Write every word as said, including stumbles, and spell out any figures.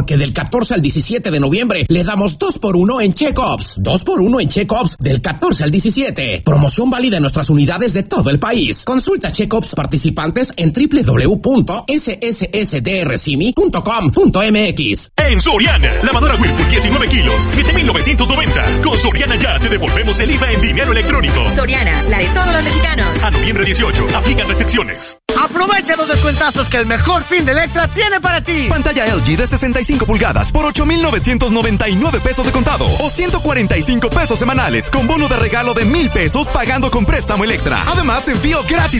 porque del catorce al diecisiete de noviembre le damos dos por uno en Check-Ups. dos por uno en Check-Ups del catorce al diecisiete. Promoción válida en nuestras unidades de todo el país. Consulta Check-Ups participantes en doble u doble u doble u punto s s s d r c i m i punto com punto m x. En Soriana, lavadora Whirlpool diecinueve kilos, siete mil novecientos noventa. Con Soriana ya te devolvemos el I V A en dinero electrónico. Soriana, la de todos los mexicanos. A noviembre dieciocho, aplican restricciones. Aprovecha los descuentazos que el mejor fin de Electra tiene para ti. Pantalla L G de sesenta y cinco pulgadas por ocho mil novecientos noventa y nueve pesos de contado o ciento cuarenta y cinco pesos semanales con bono de regalo de mil pesos pagando con préstamo Electra. Además, envío gratis